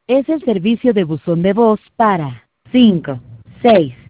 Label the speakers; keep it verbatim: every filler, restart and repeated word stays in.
Speaker 1: Es el servicio de buzón de voz para cinco seis